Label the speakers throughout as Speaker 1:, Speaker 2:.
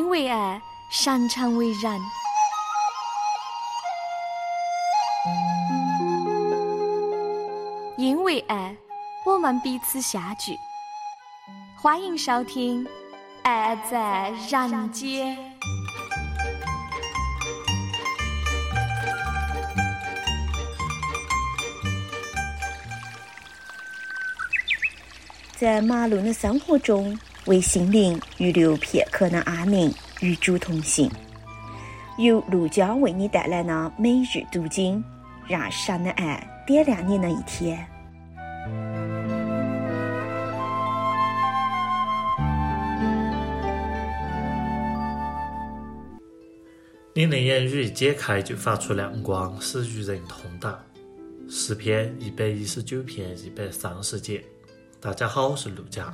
Speaker 1: 为爱，擅长为人。因为爱，我们彼此相聚。欢迎收听《爱在人间》。
Speaker 2: 在马路的生活中，为心灵预留片刻的安宁，与主同行。由陆娇为你带来的每日读经，让神的爱点亮你的一天。
Speaker 3: 你的言语一解开，就发出亮光，使愚人通达。诗篇119篇130节。大家好，我是陆家。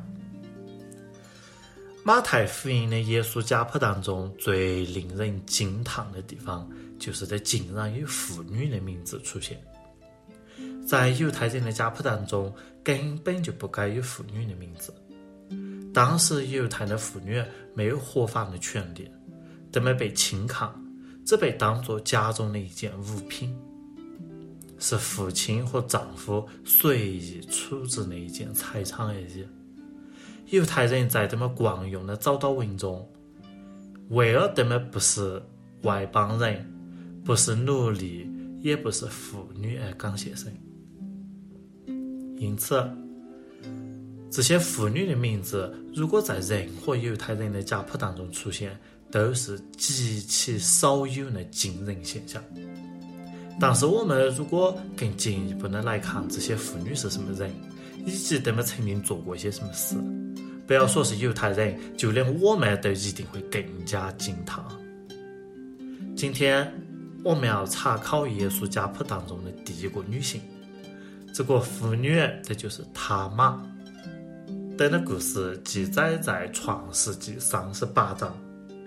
Speaker 3: 马太福音的耶稣家谱当中，最令人惊叹的地方，就是这竟然有妇女的名字出现。在犹太人的家谱当中，根本就不该有妇女的名字。当时犹太的妇女没有合法的权利，他们被轻看，只被当作家中的一件物品，是父亲和丈夫随意处置的一件财产而已。犹太人在他们惯用的早祷文中，为了他们不是外邦人，不是奴隶，也不是妇女而感谢神。因此，这些妇女的名字如果在任何犹太人的家谱当中出现，都是极其少有的惊人现象。但是我们如果更进一步的来看这些妇女是什么人，以及他们曾经做过一些什么事，不要说是犹太人，就连我们都一定会更加惊叹。今天我们要查考耶稣家谱当中的第一个女性，这个妇女这就是他玛。她的故事记载在创世纪38章，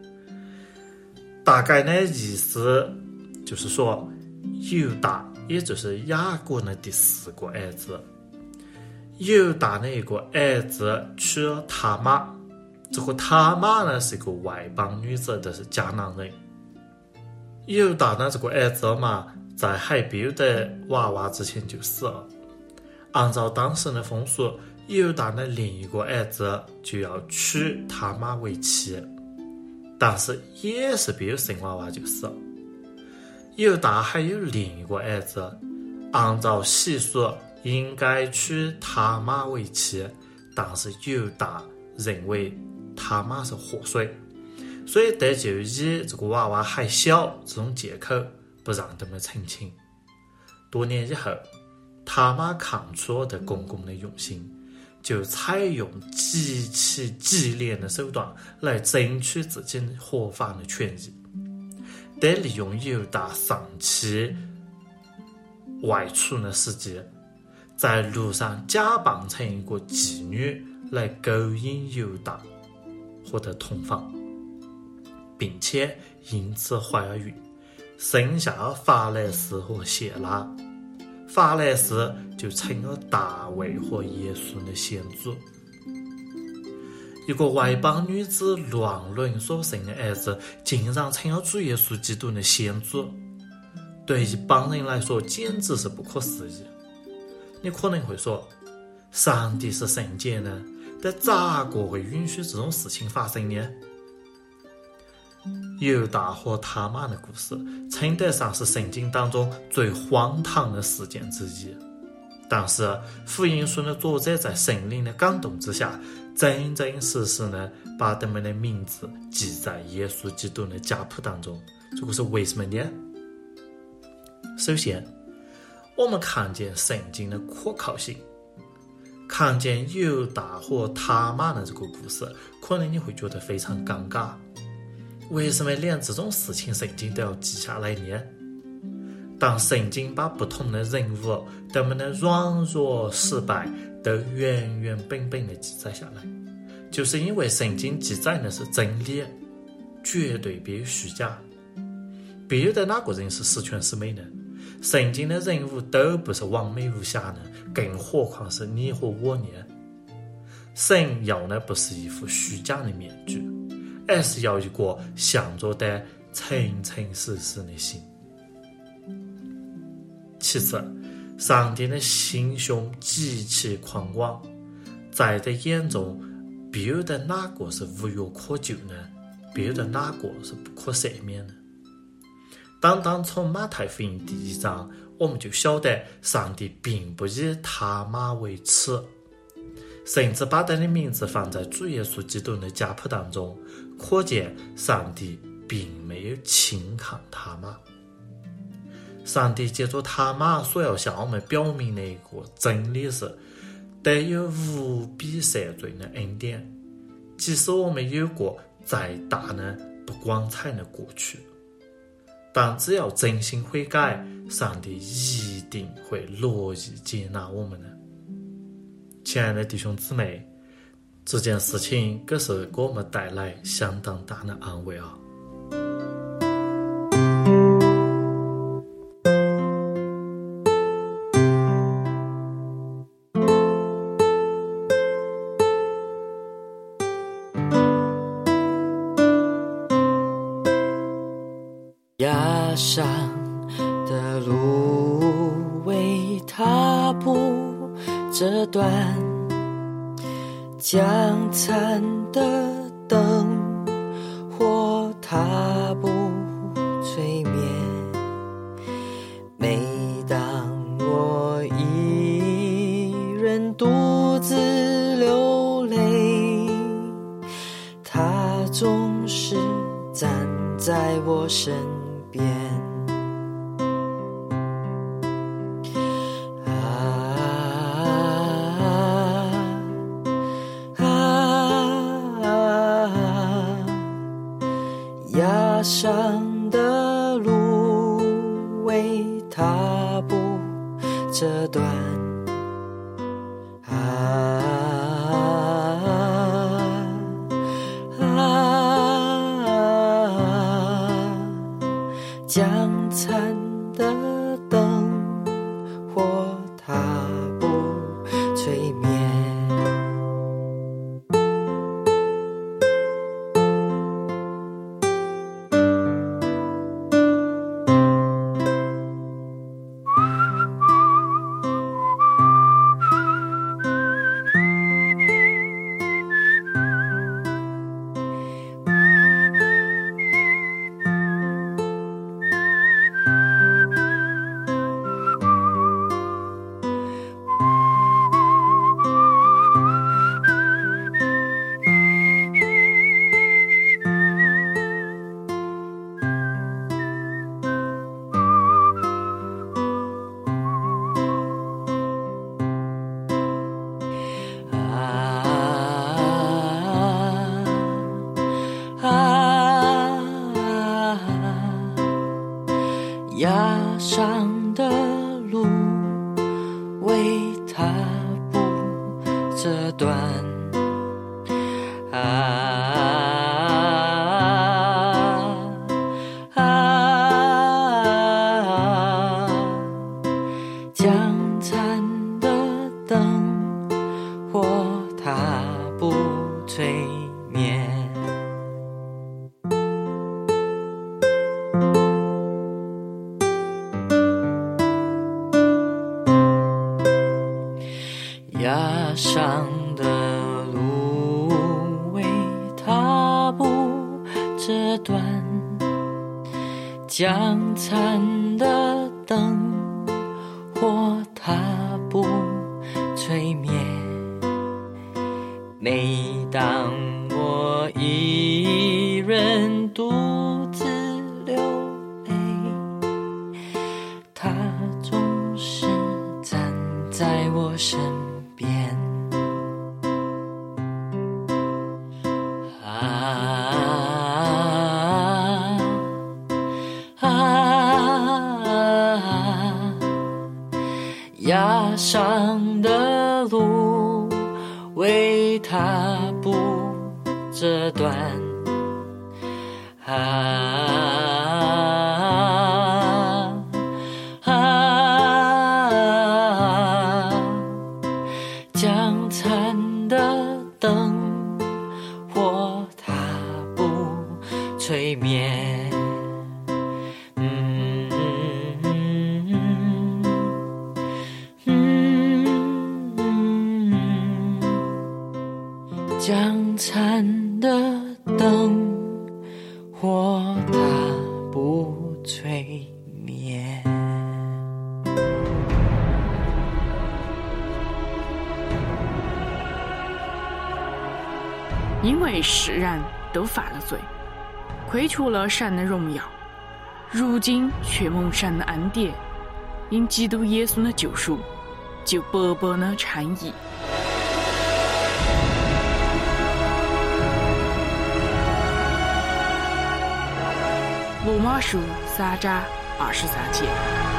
Speaker 3: 大概的意思就是说，犹大也就是雅各的第4个儿子，犹大的一个儿子娶了他玛，这个他玛呢是一个外邦女子，这是迦南人。犹大的这个儿子嘛，在还没有得娃娃之前就死了。按照当时的风俗，犹大的另一个儿子就要娶他玛为妻，但是也是没有生娃娃就死了。犹大还有另一个儿子，按照习俗应该娶他玛为妻，但是犹大认为他玛是活水，所以他就以这个娃娃还小这种借口不让他们成亲。多年以后，他玛看出了他公公的用心，就采用极其激烈的手段来争取自己合法的权益。得利用犹大丧妻外出的时机，在路上假扮成一个妓女来勾引犹大和他同房，并且因此怀了孕，生下了法勒斯和谢拉。法勒斯就成了大卫和耶稣的先祖。一个外邦女子乱伦所生的儿子，竟然成了主耶稣基督的先祖，对一般人来说简直是不可思议。你可能会说，上帝是圣洁的，但咋个会允许这种事情发生呢？犹大和他玛的故事称得上是圣经当中最荒唐的事件之一，但是福音书的作者在圣灵的感动之下，真真实实的把他们的名字记在耶稣基督的家谱当中。这个是为什么呢？首先，我们看见圣经的可靠性，看见犹大和他玛的这个故事，可能你会觉得非常尴尬。为什么连这种事情圣经都要记下来呢？当圣经把不同的人物他们的软弱失败都原原本本的记载下来，就是因为圣经记载的是真理，绝对别有虚假。别有的哪个人是十全十美的？圣经的人物都不是完美无瑕的，更何况是你和我呢？神要的不是一副虚假的面具， 还是要一个向着的诚诚实实的心。其次，上帝的心胸极其宽广，在他眼中没有的哪个是无药可救呢？没有的哪个是不可赦免的？单从马太福音第1章，我们就晓得上帝并不以他玛为耻，甚至把他的名字放在主耶稣基督的家谱当中，可见上帝并没有轻看他玛。上帝借着他玛所要向我们表明的一个真理是，得有无比赦罪的恩典，即使我们有过再大的不光彩的过去，但只要真心悔改，上帝一定会乐意接纳我们的。亲爱的弟兄姊妹，这件事情可是给我们带来相当大的安慰啊！
Speaker 4: 崖上的路为踏步这段，将残的灯火踏步催眠。每当我一人独自流泪，他总是站在我身边。崖上的路为踏步这段，将残的灯火踏步催眠。崖上的路为踏步这段，将残的灯火踏步催眠。崖上的路为踏步这段，将残的灯火踏步催眠。每当我一人独自流泪，他总是站在我身边。崖上的路为踏步这段，将残的灯火踏步将残的灯火它不吹灭。
Speaker 5: 因为世人都犯了罪，亏缺了神的荣耀，如今却蒙神的恩典，因基督耶稣的救赎，就白白的称义。罗马书3章23节。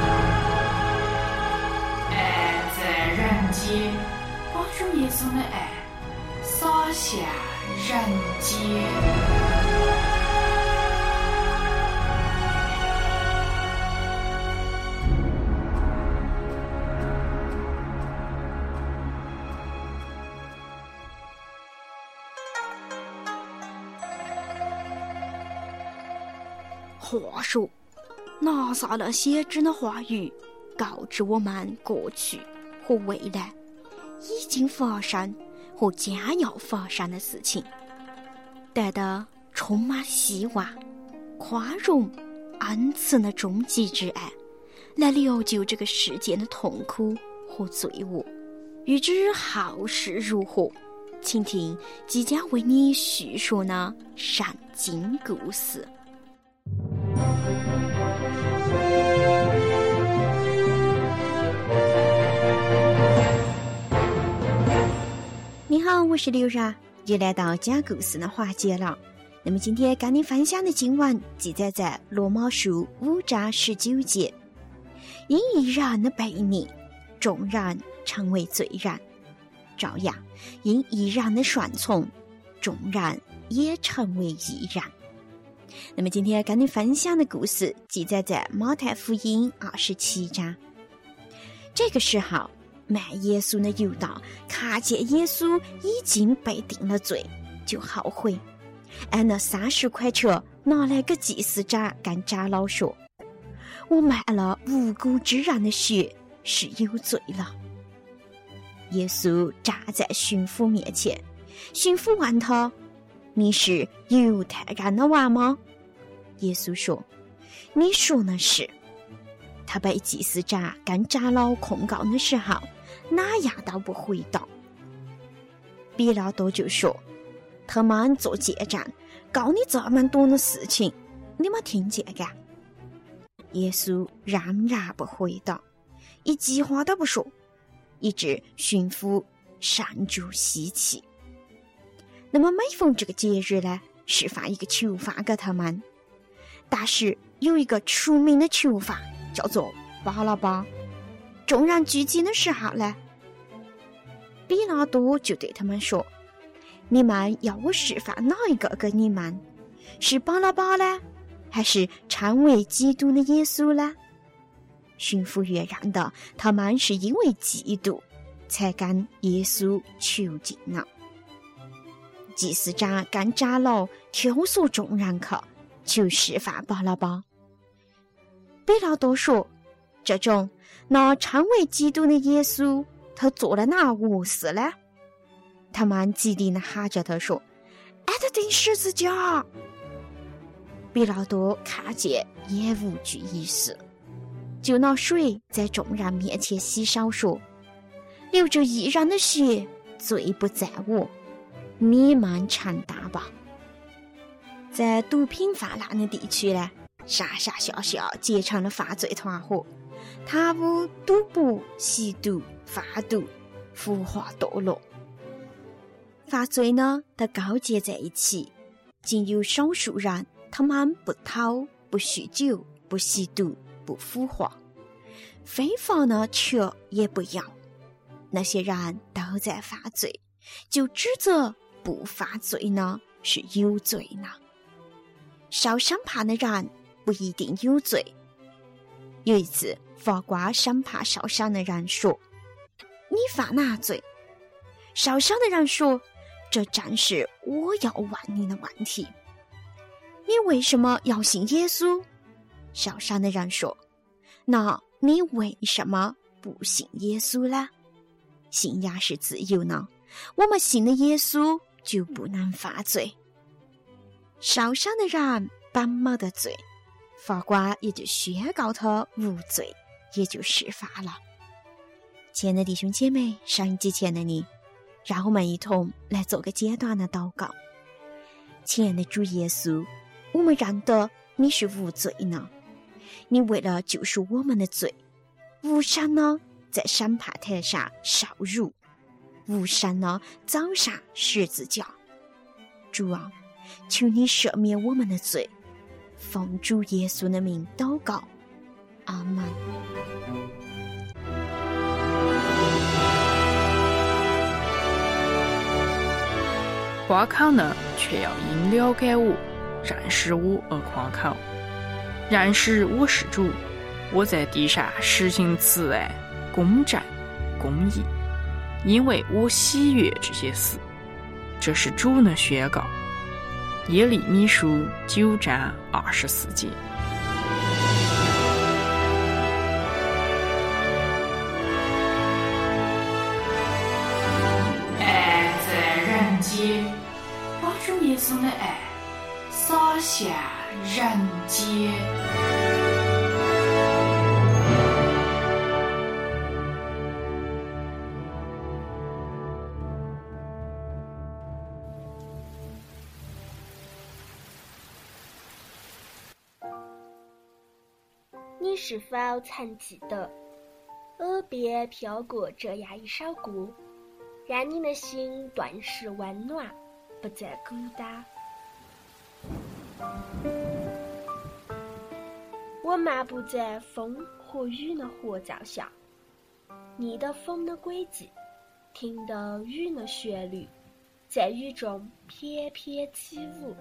Speaker 5: 爱在人间，把主耶稣的爱洒向人间。
Speaker 2: 话说，拿撒勒先知的话语告知我们过去和未来已经发生和将要发生的事情，带着充满希望、宽容、恩慈的终极之爱，来疗救这个世界的痛苦和罪恶。欲知后事如何，请听即将为你叙述的圣经故事。你好，我是刘然，又来到讲故事的环节了。那么今天跟你分享的经文记载在罗马书5章19节。因一人的悖逆，众人成为罪人；照样，因一人的顺从，众人也成为义人。那么今天跟你分享的故事记载在马太福音27章。这个时候，卖耶稣的犹大看见耶稣已经被定了罪，就后悔，按那30块钱拿来给祭司长跟长老说：“我卖了无辜之人的血，是有罪了。”耶稣站在巡抚面前，巡抚问他：“你是犹太人的王吗？”耶稣说：“你说的是。”他被祭司长跟长老控告的时候，哪样都不回答。比拉多就说：“他们做见证，告你这么多的事情，你没听见噶？”耶稣仍然不回答，一句话都不说，以致巡抚甚觉稀奇。那么每逢这个节日呢，释放一个囚犯给他们，但是有一个出名的囚犯叫做巴拉巴。众人聚集的时候呢，比拉多就对他们说：“你们要我释放哪一个给你们？是巴拉巴呢，还是称为基督的耶稣呢？”巡抚员认得他们是因为嫉妒才跟耶稣囚禁了。祭司长跟长老挑唆众人去，就释放巴拉巴。比拉多说：“这种那称为基督的耶稣，他做了哪恶事呢？”他们极力地喊着他说：“按他钉十字架！”比拉多看见也无惧一事，就拿水在众人面前洗手，说：“流着义人的血，罪不在我，你们承担吧。”在毒品泛滥的地区呢，上上下下结成了犯罪团伙，贪污、赌博、吸毒、贩毒、腐化堕落。犯罪呢，都勾结在一起，仅有少数人，他们不偷、不酗酒、不吸毒、不腐化，非法呢却也不要。那些人都在犯罪，就指责不犯罪呢是有罪呢。受审判的人不一定有罪。有一次，法官审判受审的人说：“你犯哪罪？”受审的人说：“这正是我要问你的问题。你为什么要信耶稣？”受审的人说：“那你为什么不信耶稣呢？信仰是自由呢，我们信的耶稣就不能发罪。受伤的人本没得罪，法官也就宣告他无罪，也就释放了。亲爱的弟兄姐妹，收音机前的你，让我们一同来做个简短的祷告。亲爱的主耶稣，我们认得你是无罪呢，你为了救赎我们的罪，无声呢在审判台上受辱，无声呢走上十字架。主啊，求你赦免我们的罪，奉主耶稣的名祷告，阿们。
Speaker 5: 夸口呢，却要因了解我、认识我而夸口。认识我是主，我在地上实行慈爱、公正、公义，因为我喜悦这些事。这是主的宣告。耶利米书9章24节。 爱在人间，把主耶稣的爱洒向人间。
Speaker 6: 你是否曾记得耳边飘过这样一首歌，让你的心顿时温暖，不再孤单？我漫步在风和雨的合奏下，逆的风的轨迹，听得雨的旋律，在雨中翩翩起舞。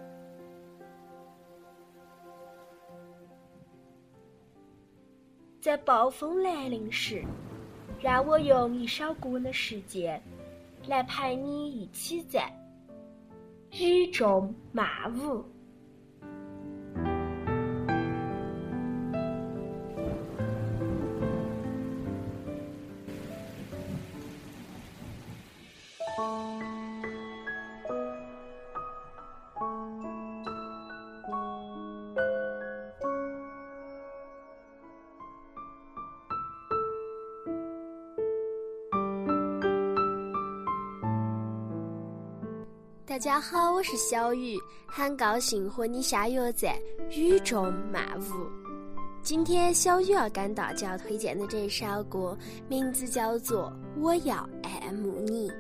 Speaker 6: 在暴风来临时，让我用一首歌的时间来陪你一起在雨中漫舞。大家好，我是小雨，很高兴和你相约在雨中漫舞。今天小雨要跟大家推荐的这首歌名字叫做《我要爱慕你》。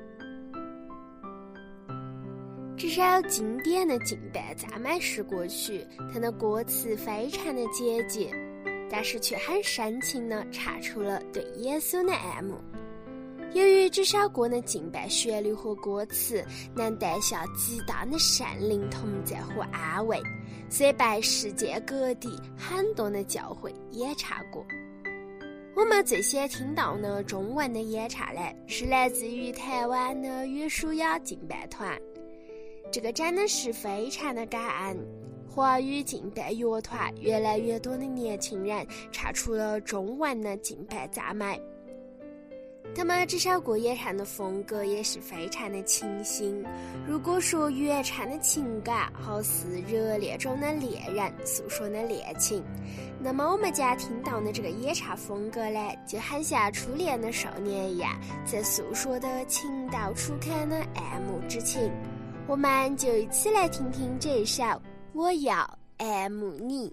Speaker 6: 这首经典的敬拜赞美诗歌曲，它的歌词非常的简洁，但是却很深情地唱出了对耶稣的爱慕。由于这首歌的敬拜旋律和歌词能带下极大的圣灵同在和安慰，所以被世界各地很多的教会演唱过。我们最先听到的中文的演唱呢，是来自于台湾的约书亚敬拜团，这个真的是非常的感恩。华语敬拜乐团越来越多的年轻人唱出了中文的敬拜赞美。他们这首歌演唱的风格也是非常的清新。如果说原唱的情感好似热恋中的恋人诉说的恋情，那么我们家听到的这个演唱风格呢，就很像初恋的少年一样，在诉说的情到初开的爱慕之情。我们就一起来听听这首《我要爱慕你》。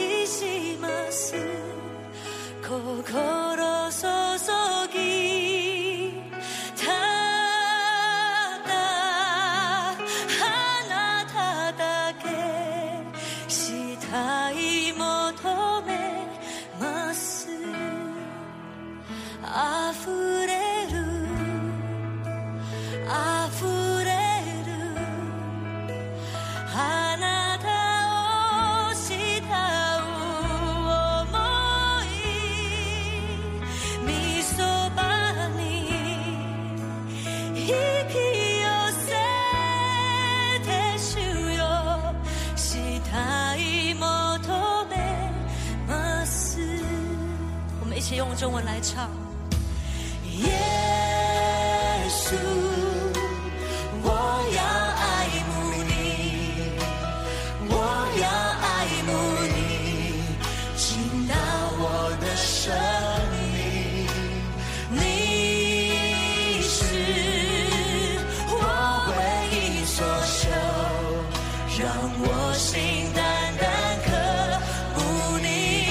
Speaker 7: 心注ぎ起用中文来唱。耶稣，我要爱慕你，我要爱慕你，进到我的生命。你是我唯一所求，让我心单单渴慕你。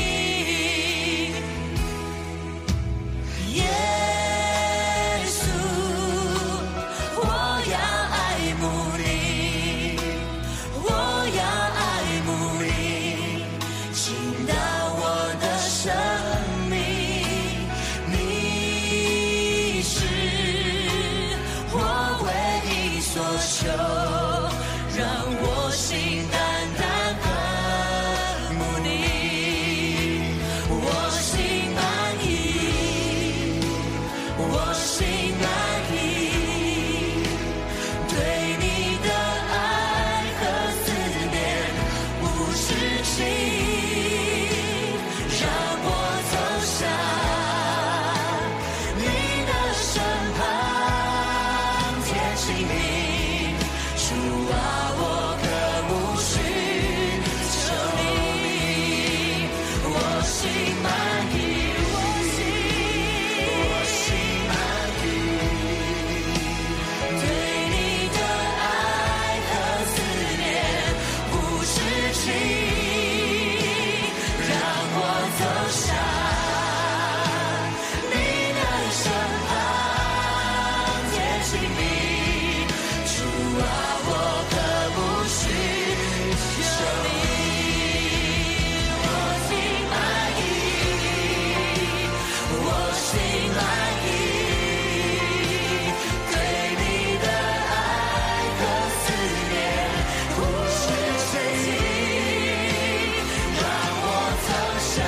Speaker 7: 耶稣，我要爱慕你，我要爱慕你，进到我的生命。你是我唯一所求，让我心单单渴慕你。我心满意，我心满意，对你的爱和思念无止境，让我走向你的身旁，贴近你。主啊，我渴慕寻求你，我心满意，我心满意，对你的爱和思念无止境，让我走向你的身旁，贴近你。主啊，我渴慕寻求你，我心满意，我心满意，对你的爱和思念无止境，让我走向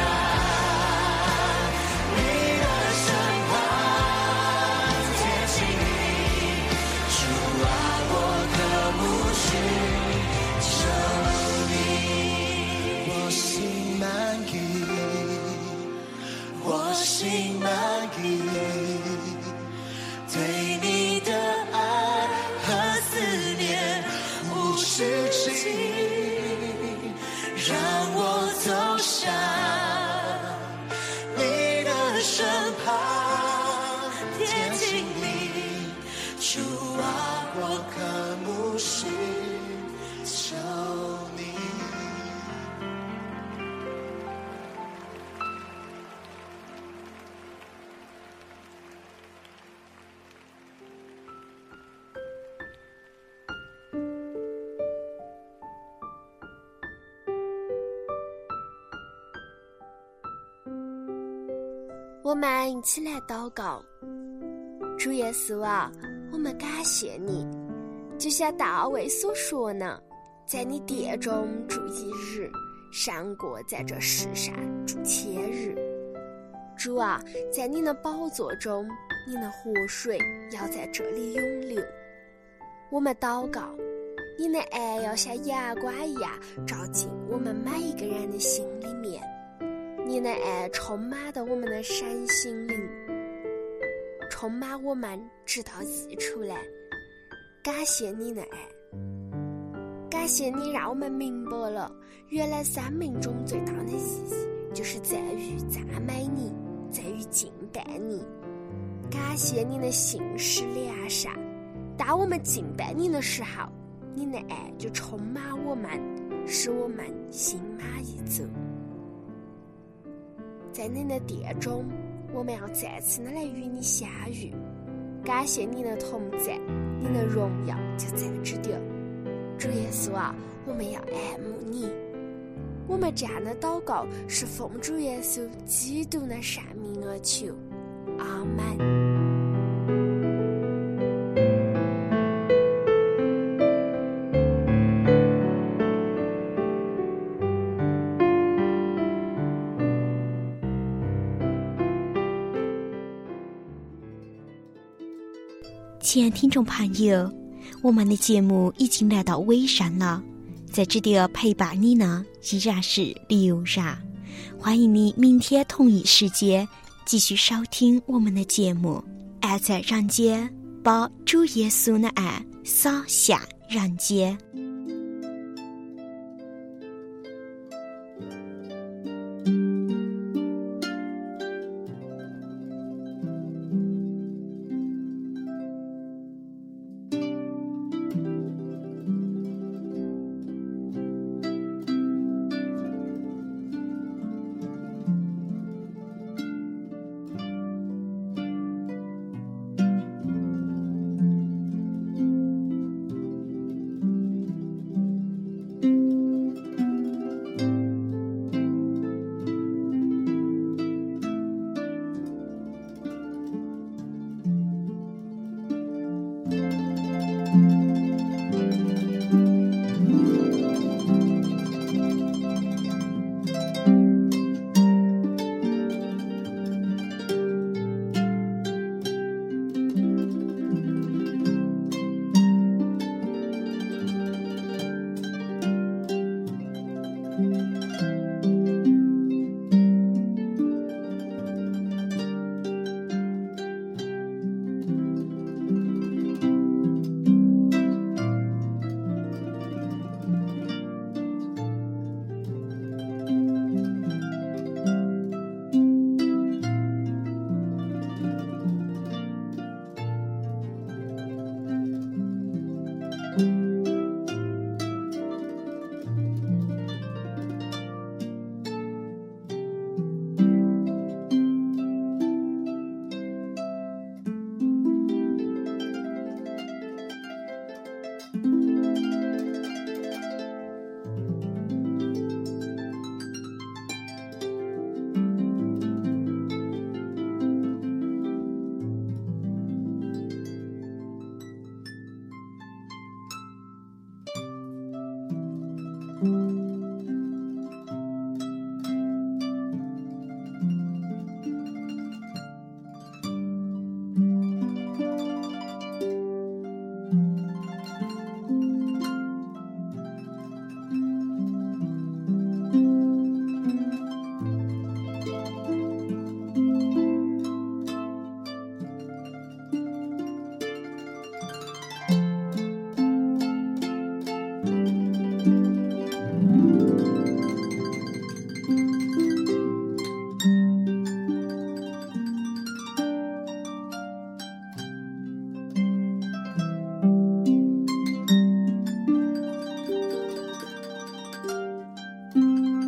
Speaker 7: 你的身旁，贴近你。主啊，我渴慕寻求你。我心满意，我心满意，对你的爱和思念无止境，让我走向你的身旁，贴近你。主啊，我渴慕寻求你。
Speaker 6: 我们一起来祷告。主耶稣啊，我们感谢你，就像大卫所说呢，在你殿中住1日，胜过在这世上住1000日。主啊，在你的宝座中，你的活水要在这里涌流。我们祷告，你的爱要像阳光一样照进我们每一个人的心里面，你的爱充满到我们的身心灵，充满我们直到溢出来。感谢你的爱，感谢你让我们明白了，原来生命中最大的意义就是在于赞美你，在于敬拜你。感谢你的心是良善，当我们敬拜你的时候，你的爱就充满我们，使我们心满意足。在你的殿中，我们要再次的来与你相遇。感谢你的同在，你的荣耀就在这里。主耶稣啊，我们要爱慕你。我们这样的祷告是奉主耶稣基督的圣名而求，阿们。
Speaker 2: 亲爱听众朋友，我们的节目已经来到尾声了，在这里陪伴你呢依然是刘然，欢迎你明天同一时间继续收听我们的节目，爱在人间，把主耶稣的爱洒下人间。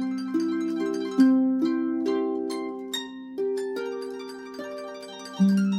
Speaker 8: 嗯。